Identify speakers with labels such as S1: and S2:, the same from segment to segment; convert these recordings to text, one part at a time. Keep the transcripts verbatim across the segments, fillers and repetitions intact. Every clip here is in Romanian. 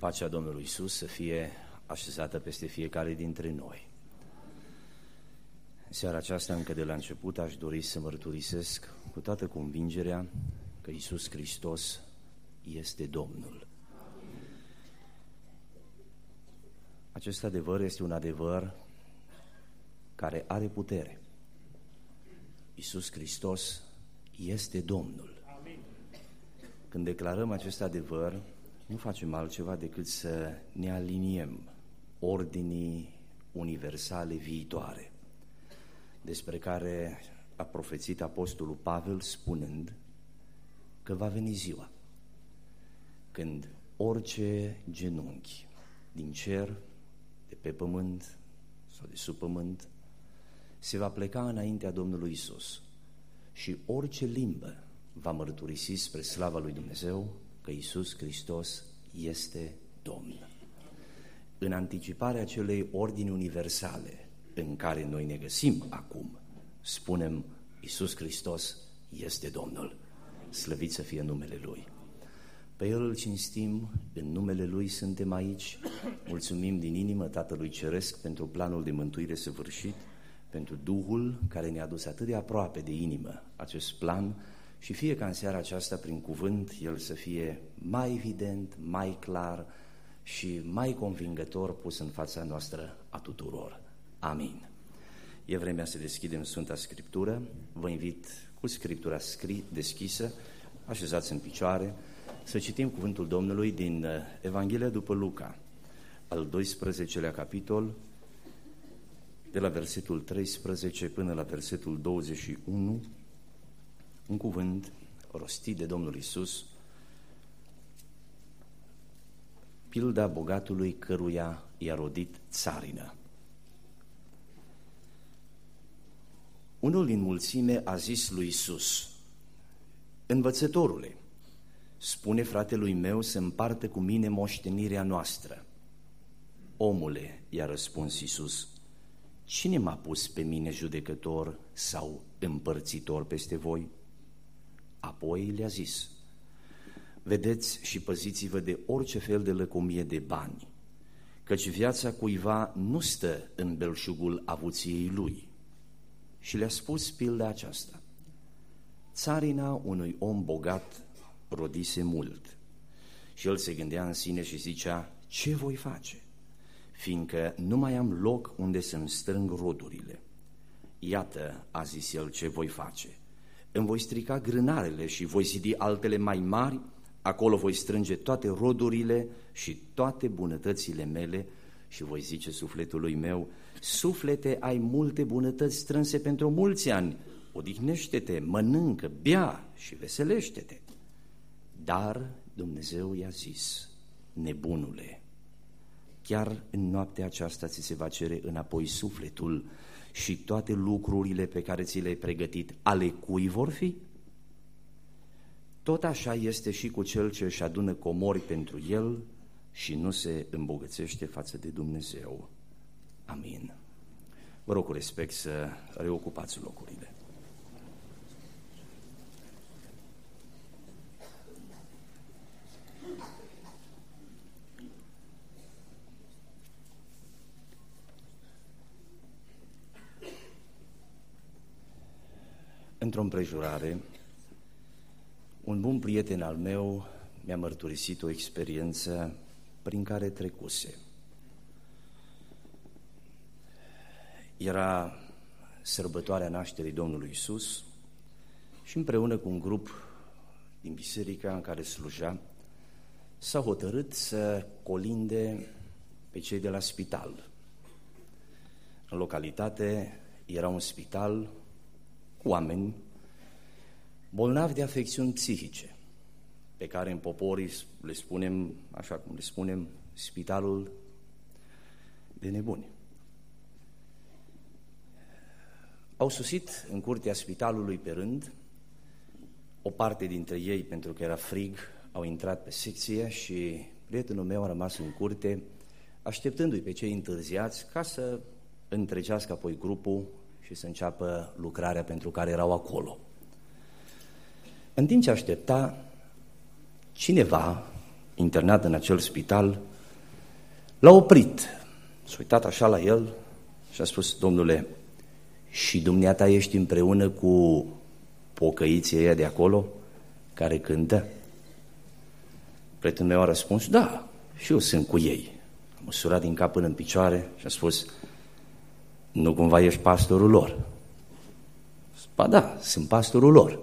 S1: Pacea Domnului Iisus să fie așezată peste fiecare dintre noi. În seara aceasta, încă de la început, aș dori să mărturisesc cu toată convingerea că Iisus Hristos este Domnul. Acest adevăr este un adevăr care are putere. Iisus Hristos este Domnul. Când declarăm acest adevăr, nu facem altceva decât să ne aliniem ordinii universale viitoare, despre care a profețit apostolul Pavel spunând că va veni ziua când orice genunchi din cer, de pe pământ sau de sub pământ, se va pleca înaintea Domnului Iisus și orice limbă va mărturisi spre slava lui Dumnezeu că Iisus Hristos este Domn. În anticiparea acelei ordini universale în care noi ne găsim acum, spunem Iisus Hristos este Domnul. Slăvit să fie numele Lui. Pe El îl cinstim, în numele Lui suntem aici. Mulțumim din inimă Tatălui Ceresc pentru planul de mântuire săvârșit, pentru Duhul care ne-a dus atât de aproape de inimă acest plan și fie ca în seara aceasta prin cuvânt El să fie mai evident, mai clar și mai convingător pus în fața noastră a tuturor. Amin. E vremea să deschidem Sfânta Scriptură. Vă invit cu Scriptura scris, deschisă, așezați în picioare, să citim cuvântul Domnului din Evanghelia după Luca, al doisprezecelea capitol, de la versetul treisprezece până la versetul douăzeci și unu, un cuvânt rostit de Domnul Iisus, pilda bogatului căruia i-a rodit țarină. Unul din mulțime a zis lui Iisus: Învățătorule, spune fratelui meu să împartă cu mine moștenirea noastră. Omule, i-a răspuns Iisus, cine m-a pus pe mine judecător sau împărțitor peste voi? Apoi le-a zis: vedeți și păziți-vă de orice fel de lăcomie de bani, căci viața cuiva nu stă în belșugul avuției lui. Și le-a spus pilda aceasta: țarina unui om bogat rodise mult și el se gândea în sine și zicea: ce voi face, fiindcă nu mai am loc unde să-mi strâng rodurile? Iată, a zis el, ce voi face: îmi voi strica grânarele și voi zidi altele mai mari, acolo voi strânge toate rodurile și toate bunătățile mele și voi zice sufletului meu: suflete, ai multe bunătăți strânse pentru mulți ani, odihnește-te, mănâncă, bea și veselește-te. Dar Dumnezeu i-a zis: nebunule, chiar în noaptea aceasta ți se va cere înapoi sufletul și toate lucrurile pe care ți le-ai pregătit, ale cui vor fi? Tot așa este și cu cel ce își adună comori pentru el și nu se îmbogățește față de Dumnezeu. Amin. Vă rog cu respect să reocupați locurile. Într-o împrejurare, un bun prieten al meu mi-a mărturisit o experiență prin care trecuse. Era sărbătoarea nașterii Domnului Iisus și împreună cu un grup din biserica în care slujea, s-a hotărât să colinde pe cei de la spital. În localitate era un spital cu oameni bolnavi de afecțiuni psihice, pe care în poporii le spunem, așa cum le spunem, spitalul de nebuni. Au sosit în curtea spitalului pe rând, o parte dintre ei, pentru că era frig, au intrat pe secție și prietenul meu a rămas în curte, așteptându-i pe cei întârziați ca să întregească apoi grupul și să înceapă lucrarea pentru care erau acolo. În timp ce aștepta, cineva internat în acel spital L-a oprit, s-a uitat așa la el și a spus: Domnule, și dumneata ești împreună cu pocăiții ăia de acolo care cântă? Prietenul meu a răspuns: da, și eu sunt cu ei. A măsurat din cap până în picioare și a spus: nu cumva ești pastorul lor? Ba da, sunt pastorul lor.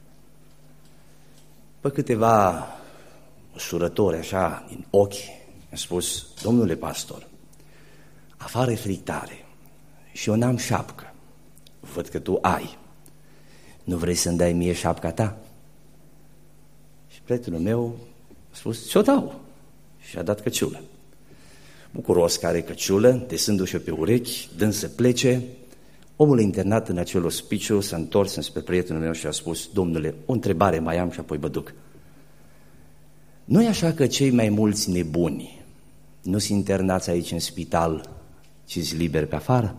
S1: Pe câteva măsurători așa din ochi a spus: domnule pastor, afară e fric tare și eu n-am șapcă, văd că tu ai, nu vrei să-mi dai mie șapca ta? Și prietenul meu a spus: ți-o dau. Și a dat căciulă. Bucuros că are căciulă, desându-și pe urechi, dând să plece, omul internat în acel ospiciu s-a întors înspre prietenul meu și a spus: domnule, o întrebare mai am și apoi mă duc. Nu e așa că cei mai mulți nebuni nu sunt internați aici în spital, ci sunt liberi pe afară?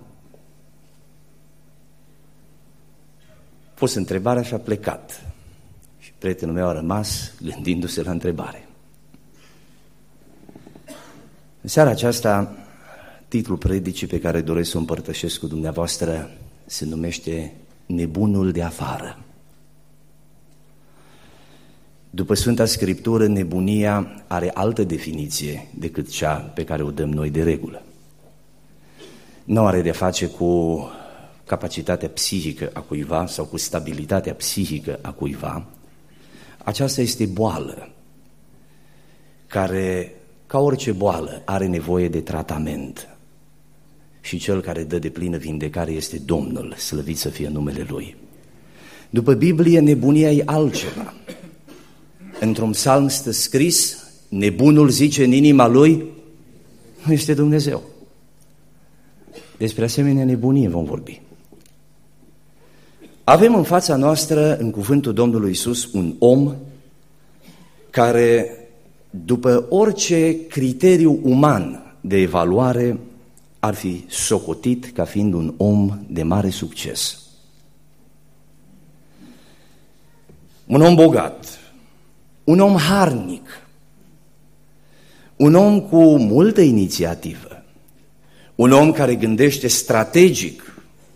S1: Pus întrebarea și a plecat. Și prietenul meu a rămas gândindu-se la întrebare. În seara aceasta, titlul predicii pe care doresc să o împărtășesc cu dumneavoastră se numește Nebunul de afară. După Sfânta Scriptură, nebunia are altă definiție decât cea pe care o dăm noi de regulă. Nu are de face cu capacitatea psihică a cuiva sau cu stabilitatea psihică a cuiva. Aceasta este boală care, ca orice boală, are nevoie de tratament. Și cel care dă de plină vindecare este Domnul, slăvit să fie numele Lui. După Biblie, nebunia e altceva. Într-un psalm stă scris: nebunul zice în inima lui, nu este Dumnezeu. Despre asemenea nebunie vom vorbi. Avem în fața noastră, în cuvântul Domnului Iisus, un om care, după orice criteriu uman de evaluare, ar fi socotit ca fiind un om de mare succes. Un om bogat, un om harnic, un om cu multă inițiativă, un om care gândește strategic.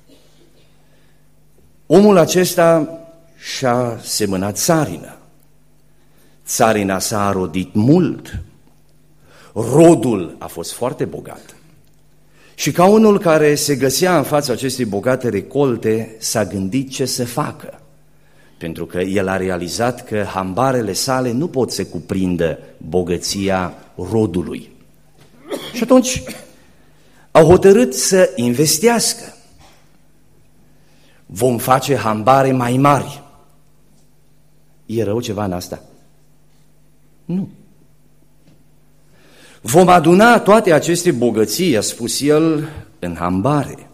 S1: Omul acesta și-a semănat țarină. Țarina s-a rodit mult, rodul a fost foarte bogat. Și ca unul care se găsea în fața acestei bogate recolte, s-a gândit ce să facă. Pentru că el a realizat că hambarele sale nu pot să cuprindă bogăția rodului. Și atunci au hotărât să investească. Vom face hambare mai mari. E rău ceva în asta? Nu. Vom aduna toate aceste bogății, a spus el, în hambare.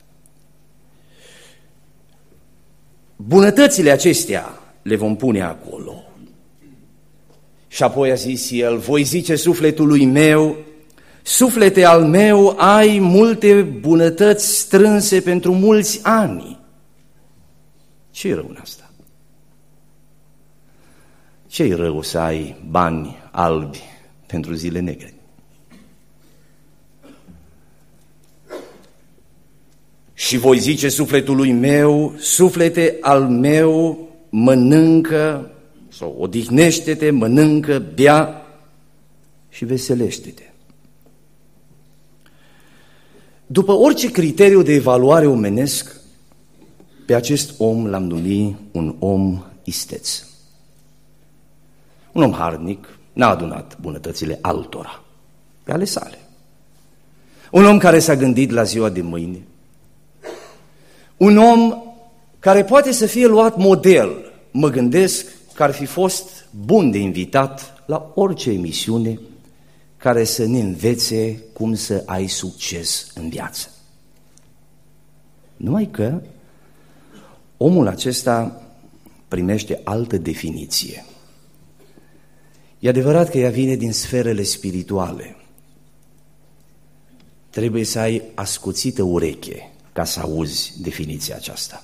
S1: Bunătățile acestea le vom pune acolo. Și apoi a zis el: voi zice sufletului meu, suflete al meu, ai multe bunătăți strânse pentru mulți ani. Ce-i rău în asta? Ce-i rău să ai bani albi pentru zile negre? Și voi zice sufletului meu, suflete al meu, mănâncă, sau odihnește-te, mănâncă, bea și veselește-te. După orice criteriu de evaluare omenesc, pe acest om l-am numit un om isteț. Un om harnic, n-a adunat bunătățile altora, pe ale sale. Un om care s-a gândit la ziua de mâine. Un om care poate să fie luat model. Mă gândesc că ar fi fost bun de invitat la orice emisiune care să ne învețe cum să ai succes în viață. Numai că omul acesta primește altă definiție. E adevărat că ea vine din sferele spirituale. Trebuie să ai ascuțită ureche ca să auzi definiția aceasta.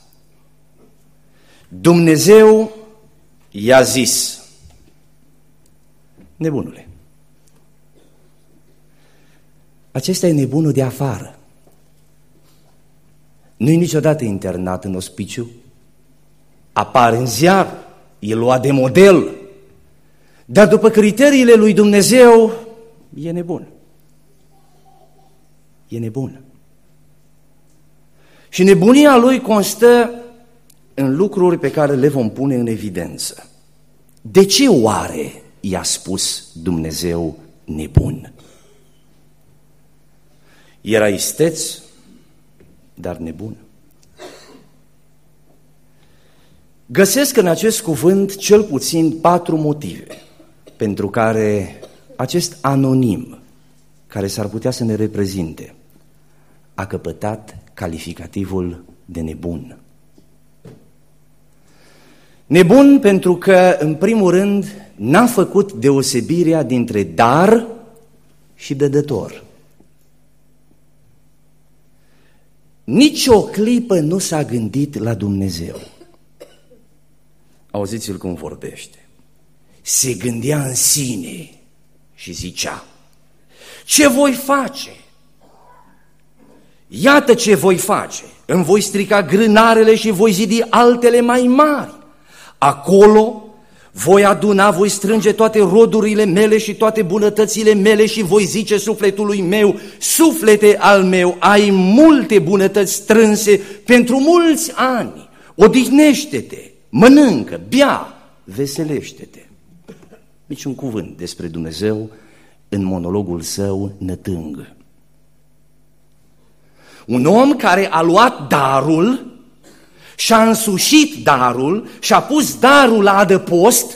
S1: Dumnezeu i-a zis: nebunule, Acesta e nebunul de afară. Nu-i niciodată internat în ospiciu, apare în ziar, e luat de model, dar după criteriile lui Dumnezeu e nebun. E nebun. Și nebunia lui constă în lucruri pe care le vom pune în evidență. De ce oare i-a spus Dumnezeu nebun? Era isteț, dar nebun. Găsesc în acest cuvânt cel puțin patru motive pentru care acest anonim, care s-ar putea să ne reprezinte, a căpătat calificativul de nebun. Nebun pentru că, în primul rând, n-a făcut deosebirea dintre dar și dădător. Nici o clipă nu s-a gândit la Dumnezeu. Auziți-l cum vorbește. Se gândea în sine și zicea: ce voi face? Iată ce voi face. Îmi voi strica grânarele și voi zidi altele mai mari. Acolo voi aduna, voi strânge toate rodurile mele și toate bunătățile mele și voi zice sufletului meu: suflete al meu, ai multe bunătăți strânse pentru mulți ani. Odihnește-te, mănâncă, bea, veselește-te. Niciun cuvânt despre Dumnezeu în monologul său nătâng. Un om care a luat darul și-a însușit darul și-a pus darul la adăpost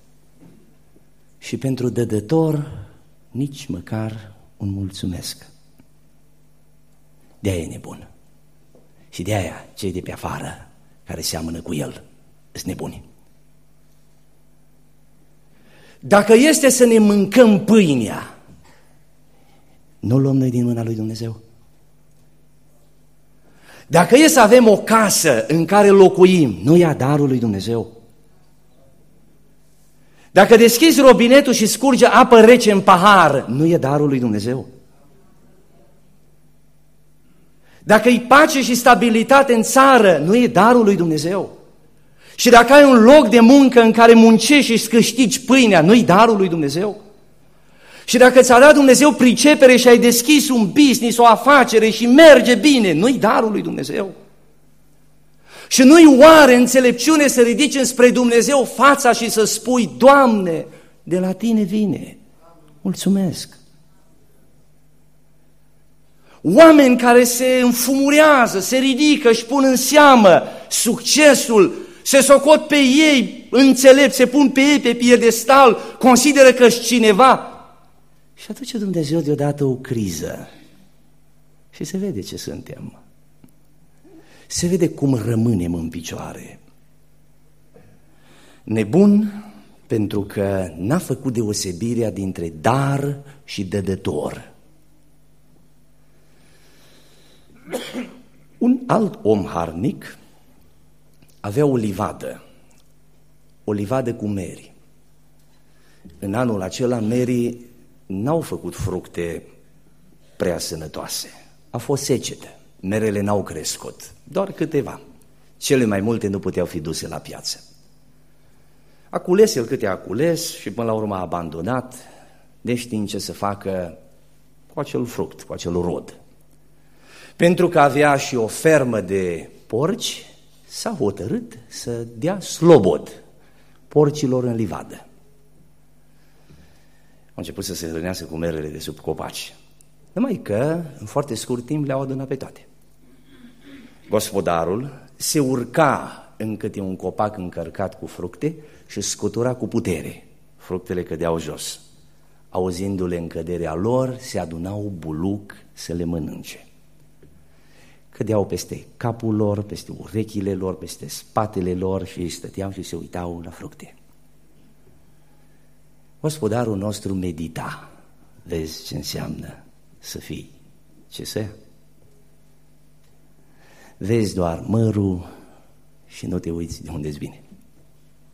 S1: și pentru dădător nici măcar un mulțumesc. De-aia e nebun. Și de-aia cei de pe afară care seamănă cu el sunt nebuni. Dacă este să ne mâncăm pâinea, nu o luăm noi din mâna lui Dumnezeu? Dacă e să avem o casă în care locuim, nu ia darul lui Dumnezeu? Dacă deschizi robinetul și scurge apă rece în pahar, nu e darul lui Dumnezeu? Dacă e pace și stabilitate în țară, nu e darul lui Dumnezeu? Și dacă ai un loc de muncă în care muncești și îți câștigi pâinea, nu e darul lui Dumnezeu? Și dacă ți-a dat Dumnezeu pricepere și ai deschis un business, o afacere și merge bine, nu-i darul lui Dumnezeu? Și nu-i oare înțelepciune să ridici înspre Dumnezeu fața și să spui: Doamne, de la Tine vine, mulțumesc. Oameni care se înfumurează, se ridică, își pun în seamă succesul, se socot pe ei înțelepți, se pun pe ei pe piedestal, consideră că-s cineva. Și atunci Dumnezeu deodată o criză și se vede ce suntem. Se vede cum rămânem în picioare. Nebun pentru că n-a făcut deosebirea dintre dar și dădător. Un alt om harnic avea o livadă, o livadă cu meri. În anul acela merii n-au făcut fructe prea sănătoase. A fost secetă, merele n-au crescut, doar câteva. Cele mai multe nu puteau fi duse la piață. A cules el câte a cules și până la urmă a abandonat, neștiind ce să facă cu acel fruct, cu acel rod. Pentru că avea și o fermă de porci, s-a hotărât să dea slobod porcilor în livadă. Au început să se hrănească cu merele de sub copaci. Numai că, în foarte scurt timp, le-au adunat pe toate. Gospodarul se urca în câte un copac încărcat cu fructe și scutura cu putere. Fructele cădeau jos. Auzindu-le în căderea lor, se adunau buluc să le mănânce. Cădeau peste capul lor, peste urechile lor, peste spatele lor și stăteau și se uitau la fructe. Gospodarul nostru medita. Vezi ce înseamnă să fii ce să ia? Vezi doar mărul și nu te uiți de unde-ți vine.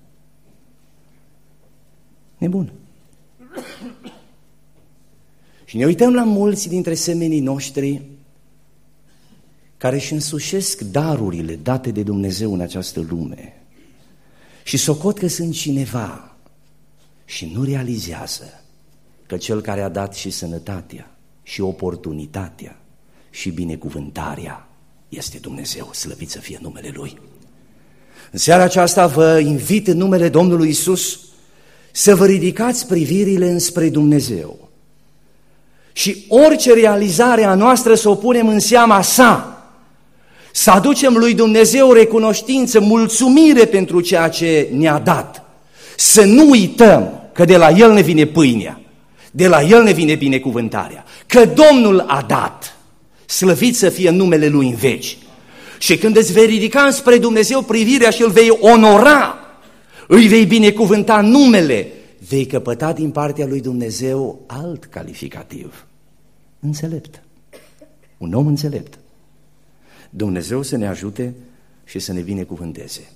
S1: Nebun. Și ne uităm la mulți dintre semenii noștri care își însușesc darurile date de Dumnezeu în această lume și socot că sunt cineva și nu realizează că Cel care a dat și sănătatea și oportunitatea și binecuvântarea este Dumnezeu, slăvit să fie numele Lui. În seara aceasta vă invit în numele Domnului Iisus să vă ridicați privirile înspre Dumnezeu și orice realizare a noastră să o punem în seama sa, să aducem lui Dumnezeu recunoștință, mulțumire pentru ceea ce ne-a dat, să nu uităm că de la El ne vine pâinea, de la El ne vine binecuvântarea, că Domnul a dat, slăvit să fie numele Lui în veci. Și când îți vei ridica spre Dumnezeu privirea și îl vei onora, îi vei binecuvânta numele, vei căpăta din partea lui Dumnezeu alt calificativ. Înțelept. Un om înțelept. Dumnezeu să ne ajute și să ne binecuvânteze.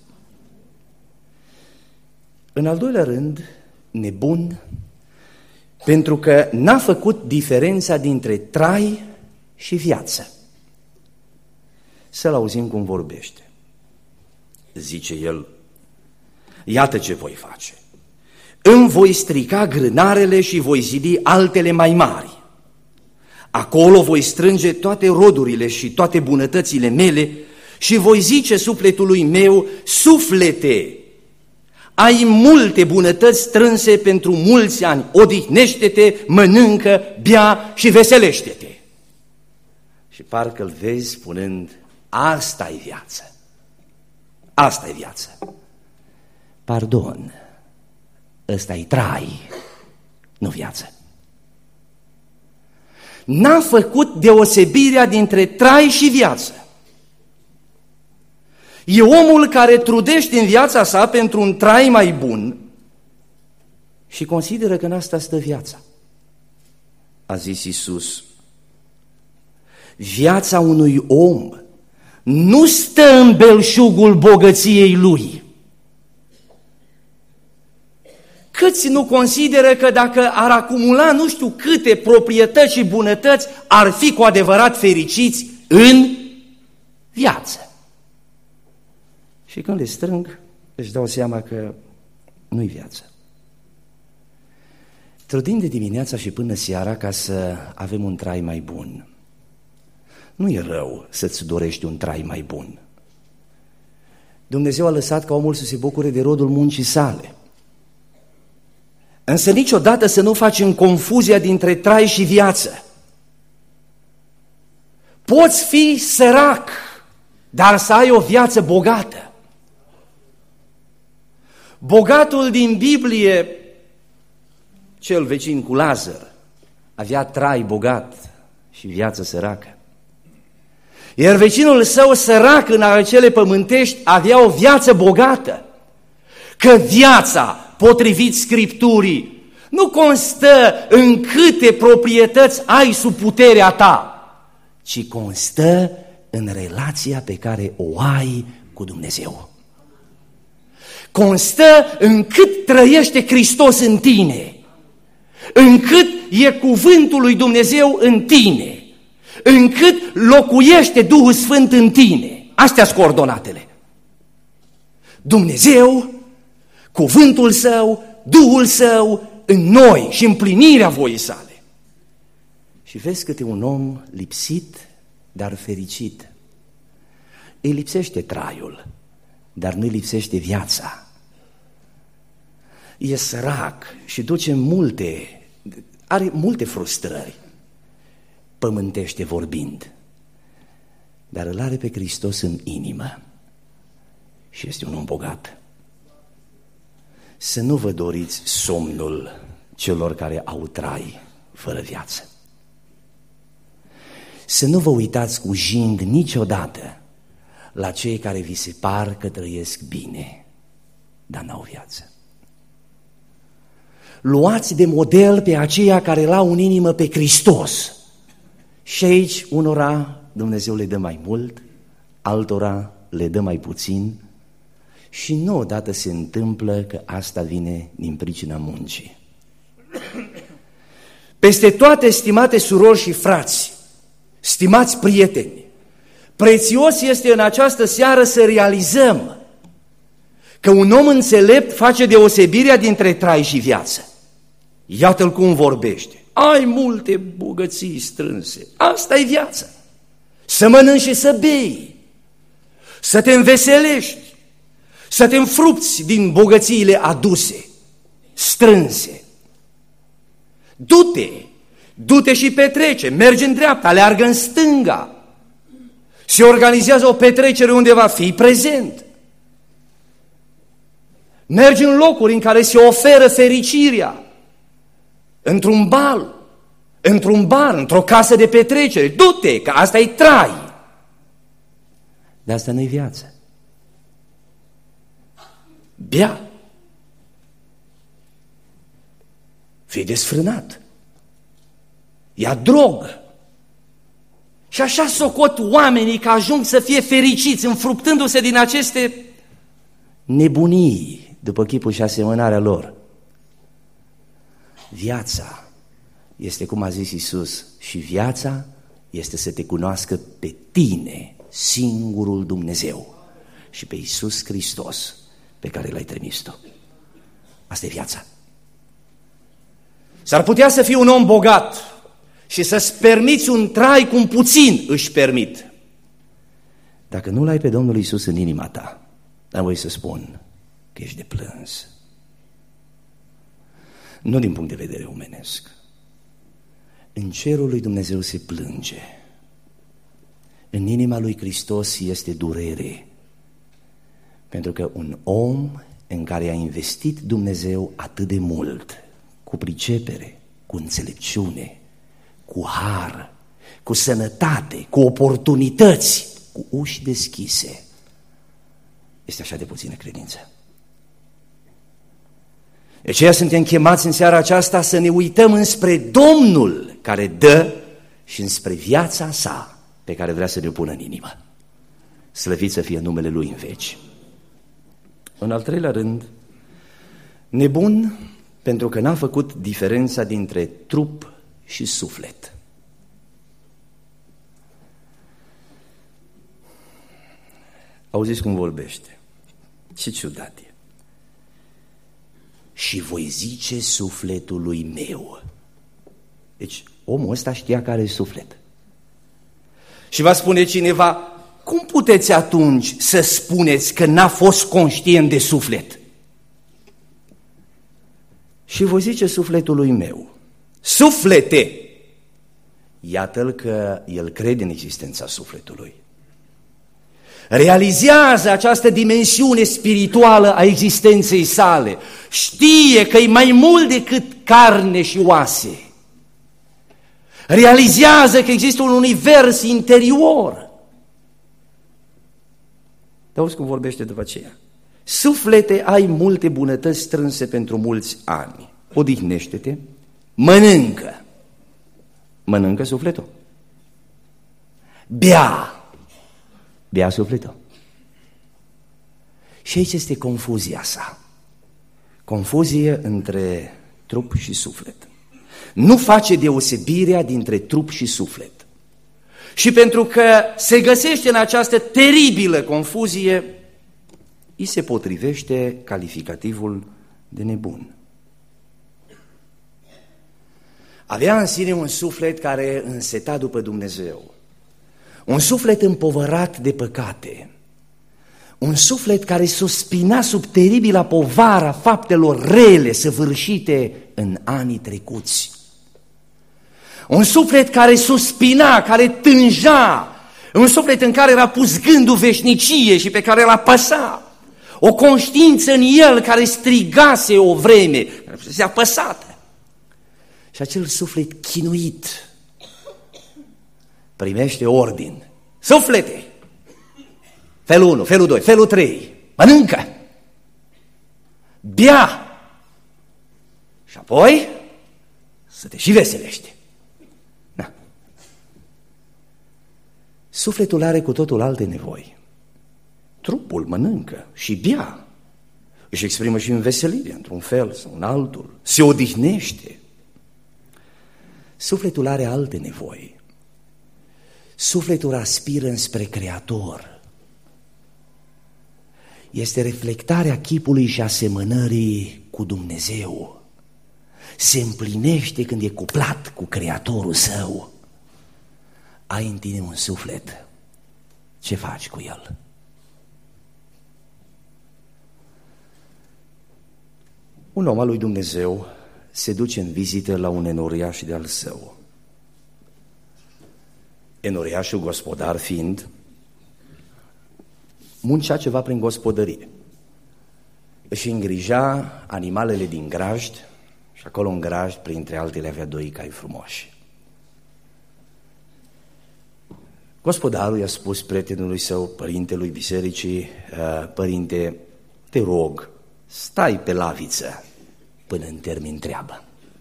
S1: În al doilea rând, nebun, pentru că n-a făcut diferența dintre trai și viață. Să-l auzim cum vorbește. Zice el, iată ce voi face. Îmi voi strica grânarele și voi zidi altele mai mari. Acolo voi strânge toate rodurile și toate bunătățile mele și voi zice sufletului meu, suflete, ai multe bunătăți strânse pentru mulți ani, odihnește-te, mănâncă, bea și veselește-te. Și parcă îl vezi spunând, asta e viață, asta e viață. Pardon, ăsta e trai, nu viață. N-a făcut deosebirea dintre trai și viață. E omul care trudește în viața sa pentru un trai mai bun și consideră că în asta stă viața. A zis Iisus, viața unui om nu stă în belșugul bogăției lui. Câți nu consideră că dacă ar acumula nu știu câte proprietăți și bunătăți, ar fi cu adevărat fericiți în viață? Și când le strâng, își dau seama că nu-i viață. Trudim de dimineața și până seara ca să avem un trai mai bun. Nu e rău să-ți dorești un trai mai bun. Dumnezeu a lăsat ca omul să se bucure de rodul muncii sale. Însă niciodată să nu facem confuzia dintre trai și viață. Poți fi sărac, dar să ai o viață bogată. Bogatul din Biblie, cel vecin cu Lazar, avea trai bogat și viață săracă. Iar vecinul său sărac în acele pământești avea o viață bogată. Că viața, potrivit Scripturii, nu constă în câte proprietăți ai sub puterea ta, ci constă în relația pe care o ai cu Dumnezeu. Constă în cât trăiește Hristos în tine, în cât e cuvântul lui Dumnezeu în tine, în cât locuiește Duhul Sfânt în tine. Astea sunt coordonatele. Dumnezeu, cuvântul Său, Duhul Său în noi și împlinirea voii sale. Și vezi câte un om lipsit, dar fericit. Îi lipsește traiul, dar nu-i lipsește viața. E sărac și duce multe, are multe frustrări, pământește vorbind, dar îl are pe Hristos în inimă și este un om bogat. Să nu vă doriți somnul celor care au trai fără viață. Să nu vă uitați cu jind niciodată la cei care vi se par că trăiesc bine, dar n-au viață. Luați de model pe aceia care l-au în inimă pe Hristos. Și aici unora Dumnezeu le dă mai mult, altora le dă mai puțin și nu odată se întâmplă că asta vine din pricina muncii. Peste toate, stimate surori și frați, stimați prieteni, prețios este în această seară să realizăm că un om înțelept face deosebirea dintre trai și viață. Iată-l cum vorbește. Ai multe bogății strânse, asta e viața. Să mănânci și să bei, să te înveselești, să te înfrupți din bogățiile aduse, strânse. Du-te, du-te și petrece, mergi în dreapta, aleargă în stânga. Se organizează o petrecere unde va fi prezent. Mergi în locuri în care se oferă fericirea, într-un bal, într-un bar, într-o casă de petrecere. Du-te, că asta e trai. Dar asta nu-i viață. Bea. Fii desfrânat. Ia drog. Și așa socot oamenii că ajung să fie fericiți, înfruptându-se din aceste nebunii, după chipul și asemănarea lor. Viața este, cum a zis Iisus, și viața este să te cunoască pe tine, singurul Dumnezeu, și pe Iisus Hristos, pe care l-ai trimis tu. Asta e viața. S-ar putea să fii un om bogat și să-ți permiți un trai cum puțin își permit. Dacă nu l-ai pe Domnul Iisus în inima ta, dar voi să spun că ești de plâns. Nu din punct de vedere omenesc. În cerul lui Dumnezeu se plânge. În inima lui Hristos este durere. Pentru că un om în care a investit Dumnezeu atât de mult, cu pricepere, cu înțelepciune, cu har, cu sănătate, cu oportunități, cu uși deschise, este așa de puțină credință. De aceea suntem chemați în seara aceasta să ne uităm înspre Domnul care dă și înspre viața sa pe care vrea să ne-o pună în inimă. Slăvit să fie numele Lui în veci. În al treilea rând, nebun pentru că n-a făcut diferența dintre trup și suflet. Auziți cum vorbește? Ce ciudat e. Și voi zice sufletului meu. Deci omul ăsta știa care e suflet. Și va spune cineva, cum puteți atunci să spuneți că n-a fost conștient de suflet? Și voi zice sufletului meu, suflete! Iată-l că el crede în existența sufletului. Realizează această dimensiune spirituală a existenței sale. Știe că e mai mult decât carne și oase. Realizează că există un univers interior. Dar auzi cum vorbește după aceea. Suflete, ai multe bunătăți strânse pentru mulți ani. Odihnește-te, mănâncă. Mănâncă sufletul. Bea. Bea sufletul. Și aici este confuzia sa. Confuzie între trup și suflet. Nu face deosebirea dintre trup și suflet. Și pentru că se găsește în această teribilă confuzie, îi se potrivește calificativul de nebun. Avea în sine un suflet care înseta după Dumnezeu. Un suflet împovărat de păcate, un suflet care suspina sub teribila povara faptelor rele săvârșite în anii trecuți. Un suflet care suspina, care tânja, un suflet în care era pus gândul veșnicie și pe care îl apăsa. O conștiință în el care strigase o vreme, se apăsată. Și acel suflet chinuit primește ordin. Suflete! Felul unu, felul doi, felul trei. Mănâncă! Bea! Și apoi să te și veselești. Na. Sufletul are cu totul alte nevoi. Trupul mănâncă și bea. Își exprimă și înveselirea într-un fel sau în altul. Se odihnește. Sufletul are alte nevoi. Sufletul aspiră înspre Creator. Este reflectarea chipului și asemănării cu Dumnezeu. Se împlinește când e cuplat cu Creatorul său. Ai în tine un suflet. Ce faci cu el? Un om al lui Dumnezeu se duce în vizită la un enoriaș de-al său. Enoriașul, gospodar fiind, muncea ceva prin gospodărie. Își îngrija animalele din grajd și acolo în grajd, printre altele, avea doi cai frumoși. Gospodarul i-a spus prietenului său, părintelui bisericii: părinte, te rog, stai pe laviță până îmi termin treaba.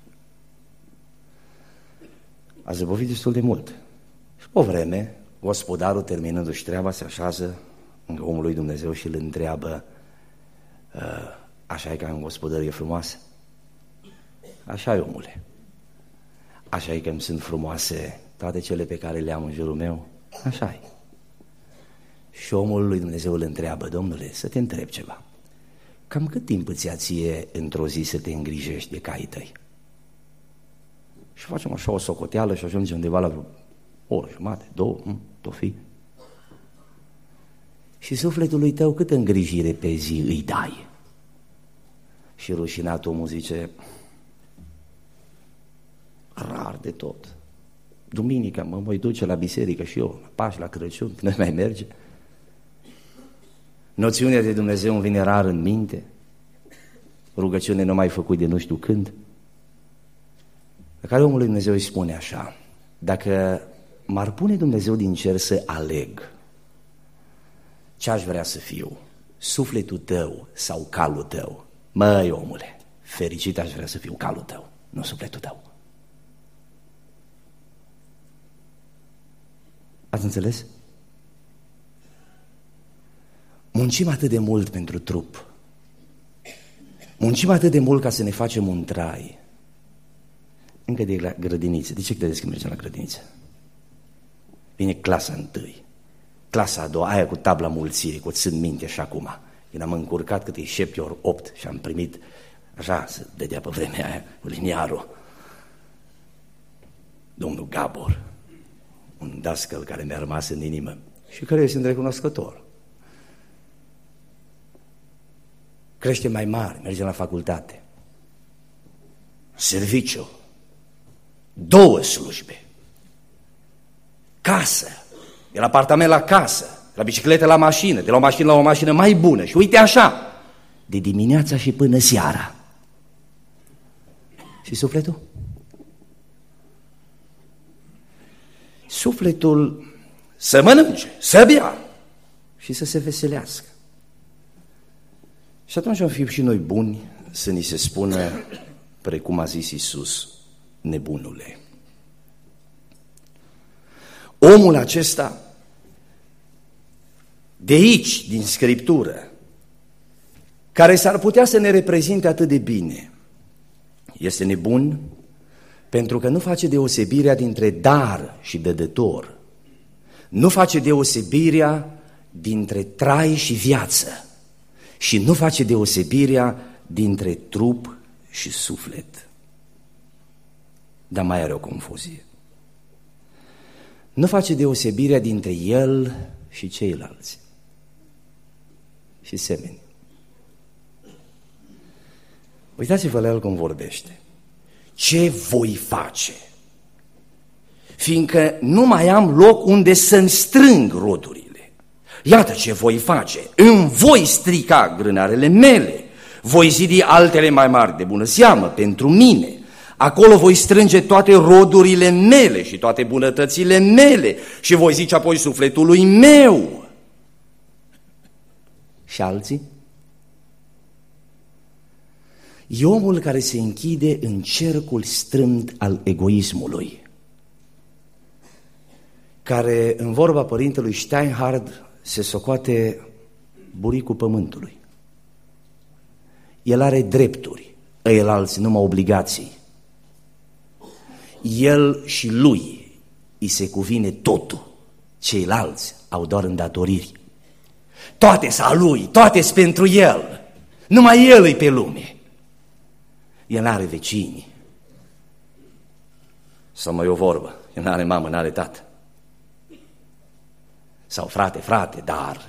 S1: A zăbovit destul de mult. Și pe o vreme, gospodarul, terminându-și treaba, se așează lângă omul lui Dumnezeu și îl întreabă: așa e ca în gospodărie frumoasă? Așa e, omule. Așa e că îmi sunt frumoase toate cele pe care le am în jurul meu? Așa e. Și omul lui Dumnezeu îl întreabă: domnule, să te întreb ceva. Cam cât timp îți ia ție într-o zi să te îngrijești de caii tăi? Și facem așa o socoteală și ajungem undeva la vreo o oră jumate, două, tot fi. Și sufletului tău câtă îngrijire pe zi îi dai? Și rușinat omul zice: rar de tot. Duminica mă voi duce la biserică și eu, la Paști, la Crăciun, când mai merge. Noțiunea de Dumnezeu îmi vine rar în minte. Rugăciune nu mai făcut de nu știu când. Pe care omul lui Dumnezeu îi spune așa: dacă m-ar pune Dumnezeu din cer să aleg ce aș vrea să fiu, sufletul tău sau calul tău, măi omule, fericit aș vrea să fiu calul tău, nu sufletul tău. Ați înțeles? Muncim atât de mult pentru trup, muncim atât de mult ca să ne facem un trai. Încă de la grădiniță. De ce credeți că mergem la grădiniță? Vine clasa întâi, clasa a doua, aia cu tabla mulțirii, cu țin minte și acum. Când am încurcat câte șapte ori opt și am primit, așa se dădea pe vremea aia, cu liniarul, domnul Gabor, un dascăl care mi-a rămas în inimă și care sunt recunoscător. Crește mai mare, mergem la facultate, serviciu, două slujbe, casă, de la apartament la casă, de la bicicletă la mașină, de la o mașină la o mașină mai bună și uite așa, de dimineața și până seara. Și sufletul? Sufletul să mănânce, să bea și să se veselească. Și atunci am fi și noi buni să ni se spună, precum a zis Iisus: nebunule. Omul acesta, de aici, din Scriptură, care s-ar putea să ne reprezinte atât de bine, este nebun pentru că nu face deosebirea dintre dar și dădător, nu face deosebirea dintre trai și viață și nu face deosebirea dintre trup și suflet. Dar mai are o confuzie. Nu face deosebirea dintre el și ceilalți și semeni. Uitați-vă la el cum vorbește. Ce voi face? Fiindcă nu mai am loc unde să-mi strâng rodurile. Iată ce voi face. Îmi voi strica grânarele mele. Voi zidi altele mai mari de bună seamă pentru mine. Acolo voi strânge toate rodurile mele și toate bunătățile mele și voi zice apoi sufletului meu. Și alții? E omul care se închide în cercul strâmt al egoismului, care, în vorba părintelui Steinhard, se socoate buricul pământului. El are drepturi, el alții numai obligații. El și lui îi se cuvine totul, ceilalți au doar îndatoriri. Toate-s a lui, toate-s pentru el, numai el e pe lume. El n-are vecini. Sau mai o vorbă, el n-are mamă, n-are tată. Sau frate, frate, dar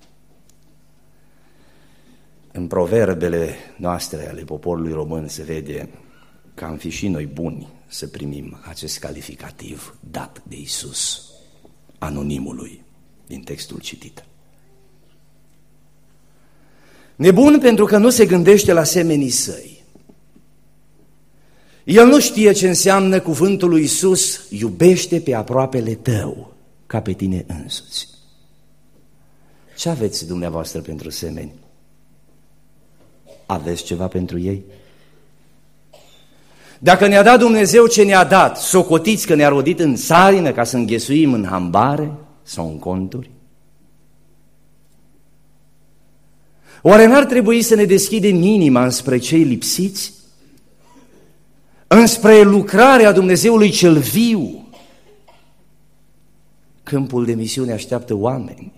S1: în proverbele noastre ale poporului român se vede că am fi și noi buni să primim acest calificativ dat de Iisus, anonimului din textul citit. Nebun pentru că nu se gândește la semenii săi. El nu știe ce înseamnă cuvântul lui Iisus, iubește pe aproapele tău ca pe tine însuți. Ce aveți dumneavoastră pentru semeni? Aveți ceva pentru ei? Dacă ne-a dat Dumnezeu ce ne-a dat, socotiți că ne-a rodit în țarină ca să înghesuim în hambare sau în conturi? Oare n-ar trebui să ne deschidem inima înspre cei lipsiți? Înspre lucrarea Dumnezeului cel viu? Câmpul de misiune așteaptă oameni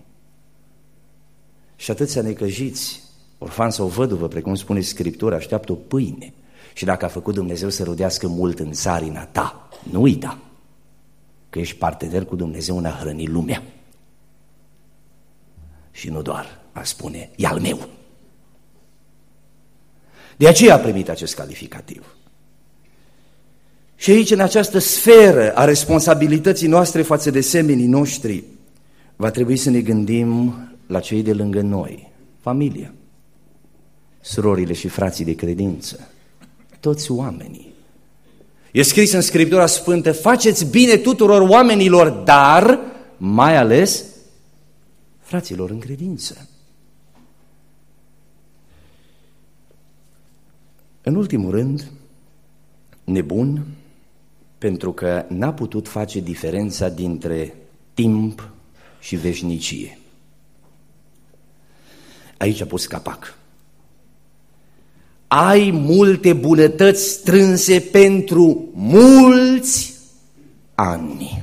S1: și atâția necăjiți, orfan sau văduvă, precum spune Scriptura, așteaptă o pâine. Și dacă a făcut Dumnezeu să rodească mult în țarina ta, nu uita că ești partener cu Dumnezeu în a hrăni lumea. Și nu doar a spune, e al meu. De aceea a primit acest calificativ. Și aici, în această sferă a responsabilității noastre față de semenii noștri, va trebui să ne gândim la cei de lângă noi, familia, surorile și frații de credință, toți oamenii. E scris în Scriptura Sfântă, faceți bine tuturor oamenilor, dar mai ales fraților în credință. În ultimul rând, nebun, pentru că n-a putut face diferența dintre timp și veșnicie. Aici a pus capac. Ai multe bunătăți strânse pentru mulți ani.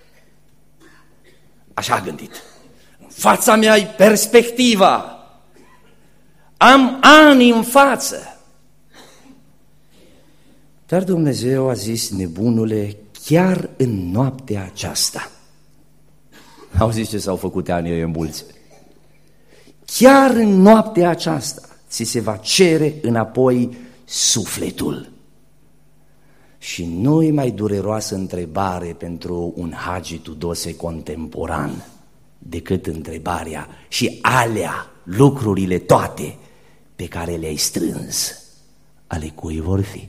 S1: Așa a gândit. În fața mea e perspectiva. Am ani în față. Dar Dumnezeu a zis, nebunule, chiar în noaptea aceasta. Auziți ce s-au făcut anii în mulți? Chiar în noaptea aceasta ți se va cere înapoi sufletul. Și nu-i mai dureroasă întrebare pentru un Hagi Tudose contemporan decât întrebarea și alea, lucrurile toate pe care le-ai strâns, ale cui vor fi?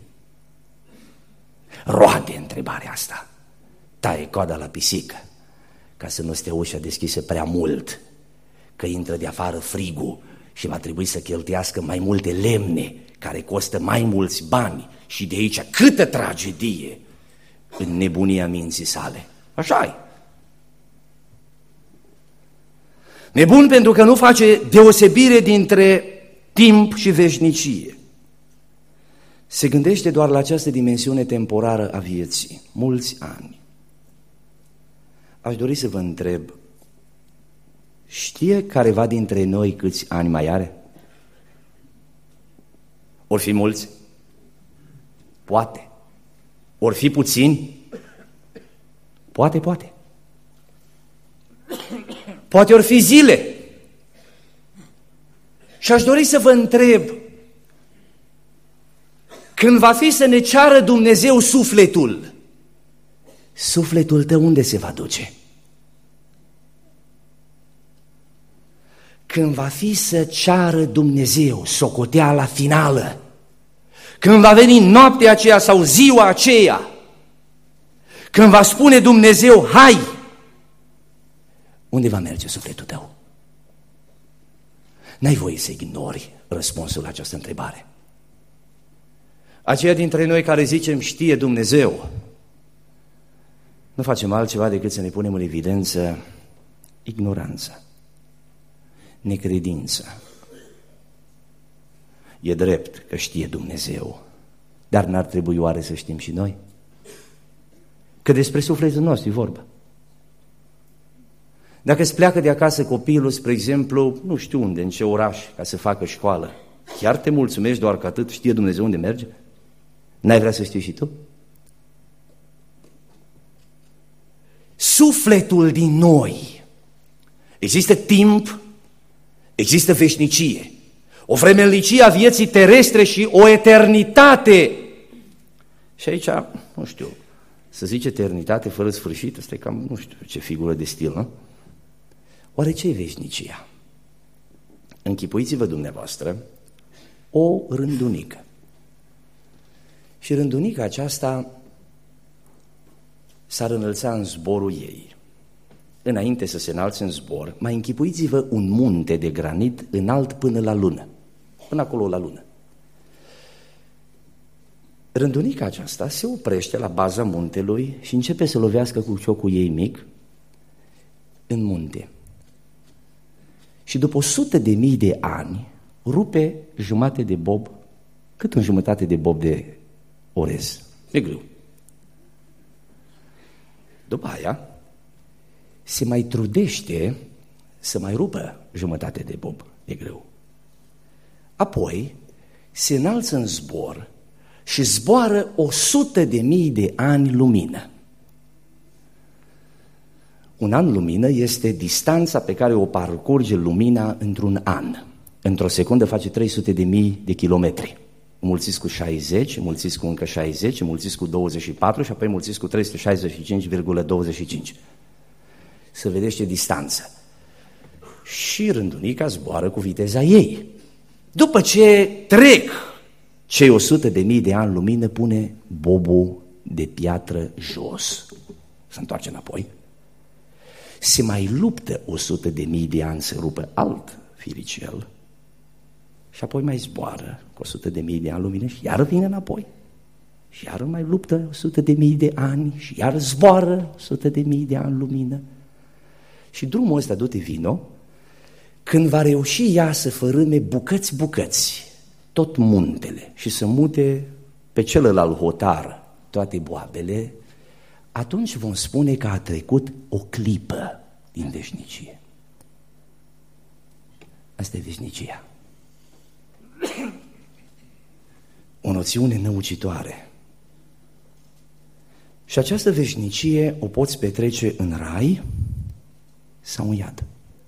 S1: Roade întrebarea asta. Taie coada la pisică ca să nu stea ușa deschisă prea mult, că intră de afară frigul și va trebui să cheltuiască mai multe lemne care costă mai mulți bani și de aici câtă tragedie în nebunia minții sale. Așa-i. Nebun pentru că nu face deosebire dintre timp și veșnicie. Se gândește doar la această dimensiune temporară a vieții, mulți ani. Aș dori să vă întreb, știe careva dintre noi câți ani mai are? Or fi mulți? Poate. Or fi puțini? Poate, poate. Poate or fi zile. Și aș dori să vă întreb, când va fi să ne ceară Dumnezeu sufletul, sufletul tău unde se va duce? Când va fi să ceară Dumnezeu socoteala finală, când va veni noaptea aceea sau ziua aceea, când va spune Dumnezeu, hai, unde va merge sufletul tău? N-ai voie să ignori răspunsul la această întrebare. Aceia dintre noi care zicem știe Dumnezeu, nu facem altceva decât să ne punem în evidență ignoranța, necredința. E drept că știe Dumnezeu, dar n-ar trebui oare să știm și noi? Că despre sufletul nostru e vorba. Dacă îți pleacă de acasă copilul, spre exemplu, nu știu unde, în ce oraș, ca să facă școală, chiar te mulțumești doar că atât știe Dumnezeu unde merge? N-ai vrea să știi și tu? Sufletul din noi. Există timp, există veșnicie, o vremelnicie a vieții terestre și o eternitate. Și aici, nu știu, să zice eternitate fără sfârșit, asta e cam, nu știu ce figură de stil, nu? Oare ce e veșnicia? Închipuiți-vă dumneavoastră o rândunică. Și rândunica aceasta s-ar înălța în zborul ei. Înainte să se înalțe în zbor, mai închipuiți-vă un munte de granit înalt până la lună, până acolo la lună. Rândunica aceasta se oprește la baza muntelui și începe să lovească cu ciocul ei mic în munte. Și după o sută de mii de ani rupe jumate de bob, cât un jumătate de bob de orez. E greu. După aia se mai trudește să mai rupă jumătate de bob. E greu. Apoi se înalță în zbor și zboară o sută de mii de ani lumină. Un an lumină este distanța pe care o parcurge lumina într-un an. Într-o secundă face trei sute de mii de kilometri. Mulțiți cu șaizeci, mulțiți cu încă șaizeci, mulțiți cu douăzeci și patru și apoi mulțiți cu trei sute șaizeci și cinci virgulă douăzeci și cinci. Să vedeți ce distanță. Și rândunica zboară cu viteza ei. După ce trec cei o sută de mii de ani lumină, pune bobul de piatră jos. Se întoarce înapoi. Se mai luptă o sută de mii de ani să rupă alt firicel și apoi mai zboară cu o sută de mii de ani lumină și iar vine înapoi. Și iar mai luptă o sută de mii de ani și iar zboară o sută de mii de ani lumină. Și drumul ăsta, du-te vino, când va reuși ea să fărâme bucăți-bucăți tot muntele și să mute pe celălalt hotar toate boabele, atunci vom spune că a trecut o clipă din veșnicie. Asta e veșnicia. O noțiune năucitoare. Și această veșnicie o poți petrece în rai sau în iad.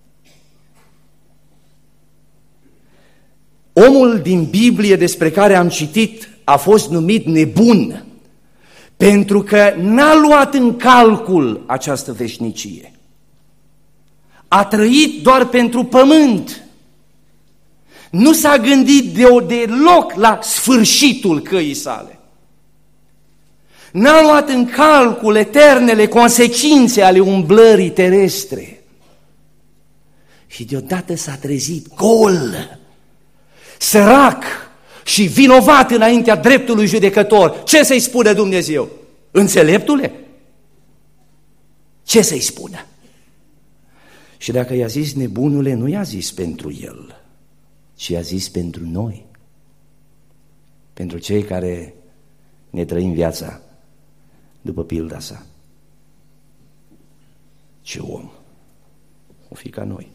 S1: Omul din Biblie despre care am citit a fost numit nebun pentru că n-a luat în calcul această veșnicie. A trăit doar pentru pământ. Nu s-a gândit deloc la sfârșitul căii sale. N-a luat în calcul eternele consecințe ale umblării terestre. Și deodată s-a trezit gol, sărac și vinovat înaintea dreptului judecător. Ce să-i spună Dumnezeu? Înțeleptule? Ce să-i spună? Și dacă i-a zis nebunule, nu i-a zis pentru el, ci i-a zis pentru noi, pentru cei care ne trăim viața după pilda sa. Ce om! O fi ca noi.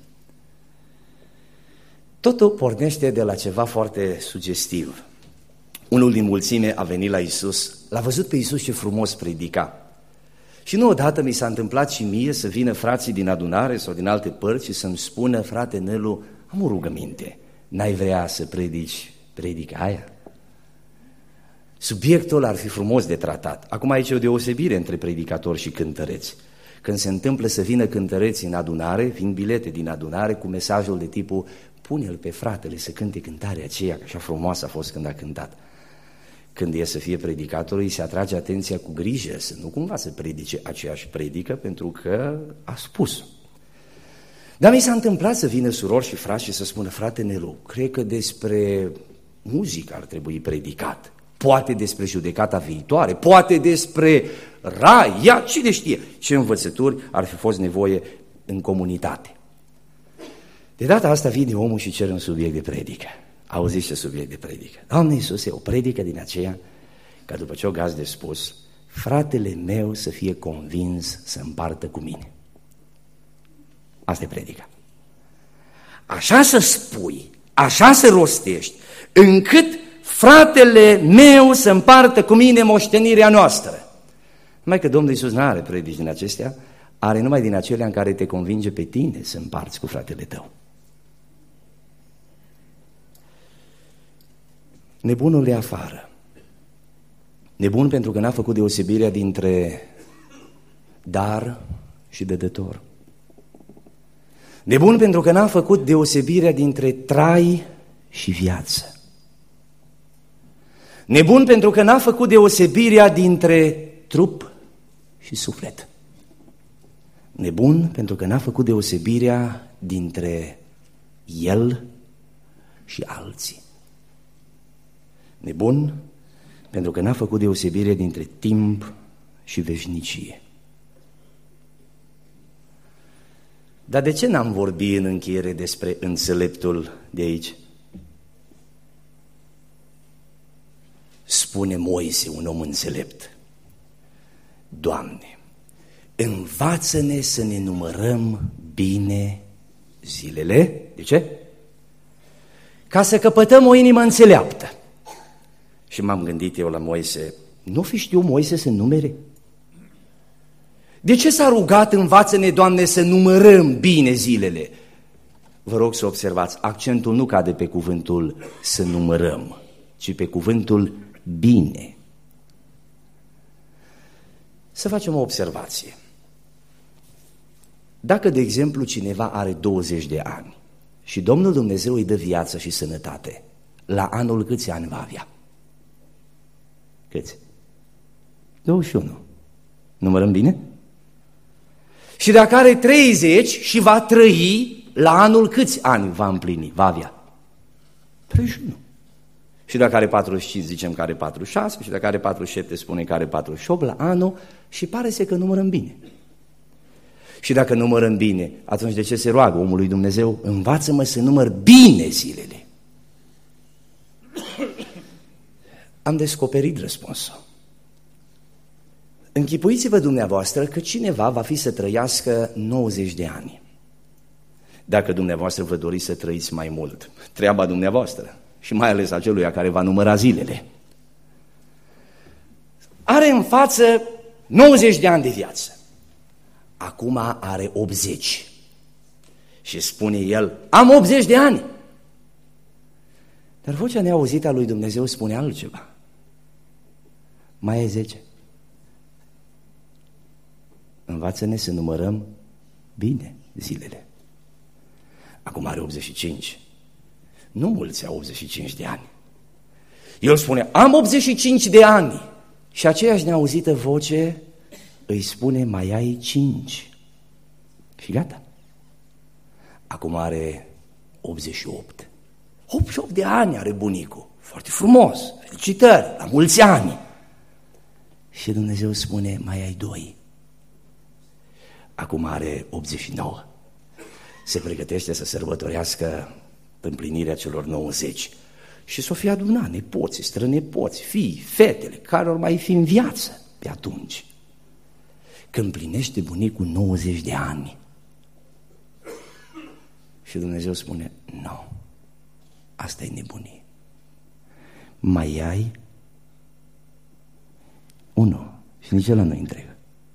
S1: Totul pornește de la ceva foarte sugestiv. Unul din mulțime a venit la Iisus, l-a văzut pe Iisus ce frumos predica. Și nu odată mi s-a întâmplat și mie să vină frații din adunare sau din alte părți și să-mi spună: frate Nelu, am o rugăminte, n-ai vrea să predici predica aia? Subiectul ar fi frumos de tratat. Acum aici e o deosebire între predicatori și cântăreți. Când se întâmplă să vină cântăreți în adunare, vin bilete din adunare cu mesajul de tipul: pune-l pe fratele să cânte cântarea aceea, că așa frumoasă a fost când a cântat. Când e să fie predicatorul, îi se atrage atenția cu grijă, să nu cumva să predice aceeași predică, pentru că a spus. Dar mi s-a întâmplat să vină surori și frați și să spună: frate Nelu, cred că despre muzică ar trebui predicat, poate despre judecata viitoare, poate despre rai, ia, cine știe ce învățături ar fi fost nevoie în comunitate. De data asta vine omul și cere un subiect de predică. Auziți ce subiect de predică? Doamne Iisuse, o predică din aceea, ca după ce o gaz de spus, fratele meu să fie convins să împartă cu mine. Asta e predica. Așa să spui, așa să rostești, încât fratele meu să împartă cu mine moștenirea noastră. Numai că Domnul Iisus nu are predici din acestea, are numai din acelea în care te convinge pe tine să împarți cu fratele tău. Nebunul de afară. Nebun pentru că n-a făcut deosebirea dintre dar și dădător. Nebun pentru că n-a făcut deosebirea dintre trai și viață. Nebun pentru că n-a făcut deosebirea dintre trup și suflet. Nebun pentru că n-a făcut deosebirea dintre el și alții. Nebun pentru că n-a făcut deosebire dintre timp și veșnicie. Dar de ce n-am vorbit în încheiere despre înțeleptul de aici? Spune Moise, un om înțelept: Doamne, învață-ne să ne numărăm bine zilele. De ce? Ca să căpătăm o inimă înțeleaptă. Și m-am gândit eu la Moise, nu fi știu Moise să numere? De ce s-a rugat, învață-ne, Doamne, să numărăm bine zilele? Vă rog să observați, accentul nu cade pe cuvântul să numărăm, ci pe cuvântul bine. Să facem o observație. Dacă, de exemplu, cineva are douăzeci de ani și Domnul Dumnezeu îi dă viață și sănătate, la anul câți ani va avea? Câți? douăzeci și unu. Numărăm bine? Și dacă are treizeci și va trăi, la anul câți ani va împlini, va avea? treizeci și unu. Și dacă are patruzeci și cinci, zicem că are patruzeci și șase, și dacă are patruzeci și șapte, spune că are patruzeci și opt la anul, și pare să că numărăm bine. Și dacă numărăm bine, atunci de ce se roagă omul lui Dumnezeu? Învață-mă să număr bine zilele. Am descoperit răspunsul. Închipuiți-vă dumneavoastră că cineva va fi să trăiască nouăzeci de ani. Dacă dumneavoastră vă doriți să trăiți mai mult, treaba dumneavoastră și mai ales aceluia care va număra zilele. Are în față nouăzeci de ani de viață. Acum are optzeci. Și spune el, am optzeci de ani. Dar vocea neauzită a lui Dumnezeu spune altceva. Mai e zece. Învață-ne să numărăm bine zilele. Acum are optzeci și cinci. Nu mulți au optzeci și cinci de ani. El spune, am optzeci și cinci de ani. Și aceeași neauzită voce îi spune, mai ai cinci. Și gata. Acum are optzeci și opt. optzeci și opt de ani are bunicul. Foarte frumos. Felicitări, la mulți ani. Și Dumnezeu spune, mai ai doi. Acum are optzeci și nouă. Se pregătește să sărbătorească împlinirea celor nouăzeci. Și s-o fi adunat nepoții, strănepoți, fii, fetele, care or mai fi în viață pe atunci. Când împlinește bunicul nouăzeci de ani. Și Dumnezeu spune, nu, asta e nebunie. Mai ai unul și nici ăla nu-i întregă.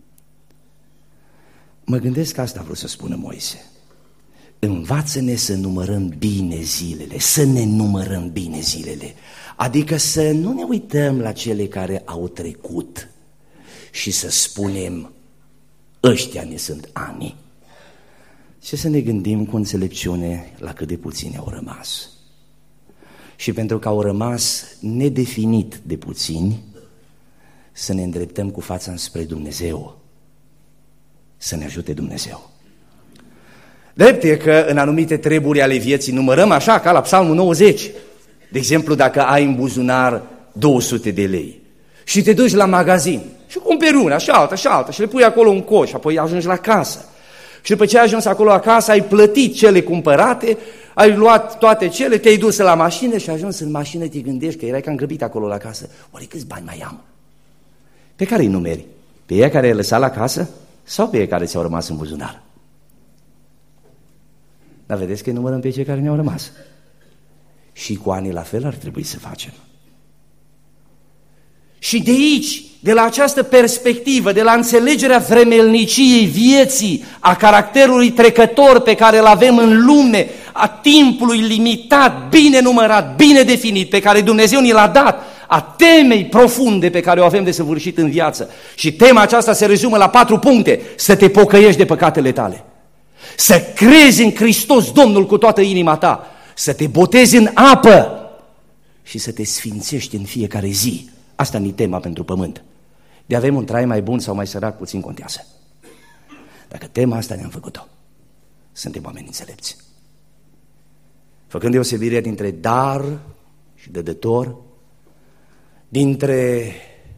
S1: Mă gândesc că asta a vrut să spună Moise. Învață-ne să numărăm bine zilele, să ne numărăm bine zilele. Adică să nu ne uităm la cele care au trecut și să spunem, ăștia ne sunt ani. Și să ne gândim cu înțelepciune la cât de puțini au rămas. Și pentru că au rămas nedefinit de puțini, să ne îndreptăm cu fața înspre Dumnezeu. Să ne ajute Dumnezeu. Drept e că în anumite treburi ale vieții numărăm așa, ca la Psalmul nouăzeci. De exemplu, dacă ai în buzunar două sute de lei și te duci la magazin și cumperi una și alta și alta și le pui acolo în coș, apoi ajungi la casă. Și după ce ai ajuns acolo acasă, ai plătit cele cumpărate, ai luat toate cele, te-ai dus la mașină și ajuns în mașină, te gândești că erai cam grăbit acolo la casă. Oare câți bani mai am? Pe care îi numeri? Pe ea care i-a lăsat la casă sau pe ea care ți-au rămas în buzunar? Dar vedeți că îi numărăm pe cei care ne-au rămas. Și cu anii la fel ar trebui să facem. Și de aici, de la această perspectivă, de la înțelegerea vremelniciei vieții, a caracterului trecător pe care îl avem în lume, a timpului limitat, bine numărat, bine definit, pe care Dumnezeu ni l-a dat, a temei profunde pe care o avem de săvârșit în viață. Și tema aceasta se rezumă la patru puncte: să te pocăiești de păcatele tale, să crezi în Hristos Domnul cu toată inima ta, să te botezi în apă și să te sfințești în fiecare zi. Asta e tema pentru pământ. De avem un trai mai bun sau mai sărac, puțin contează. Dacă tema asta ne-am făcut-o, suntem oameni înțelepți. Făcând deosebire dintre dar și dădător, dintre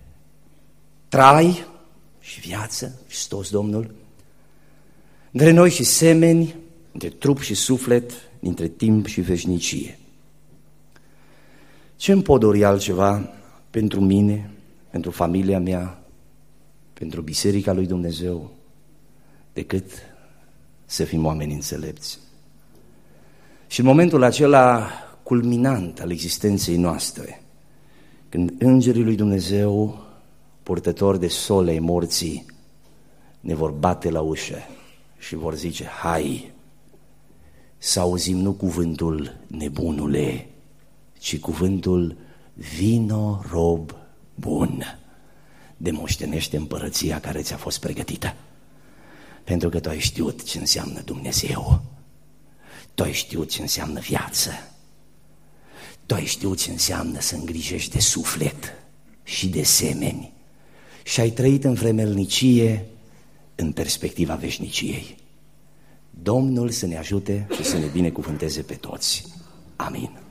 S1: trai și viață, Hristos Domnul, între noi și semeni, între trup și suflet, dintre timp și veșnicie. Ce-mi pot dori altceva pentru mine, pentru familia mea, pentru Biserica lui Dumnezeu, decât să fim oameni înțelepți? Și în momentul acela culminant al existenței noastre, când îngerii lui Dumnezeu, purtători de solei morții, ne vor bate la ușă și vor zice: hai, să auzim nu cuvântul nebunule, ci cuvântul: vino, rob bun, demoștenește împărăția care ți-a fost pregătită. Pentru că tu ai știut ce înseamnă Dumnezeu, tu ai știut ce înseamnă viață, tu ai știut ce înseamnă să îngrijești de suflet și de semeni și ai trăit în vremelnicie în perspectiva veșniciei. Domnul să ne ajute și să ne binecuvânteze pe toți. Amin.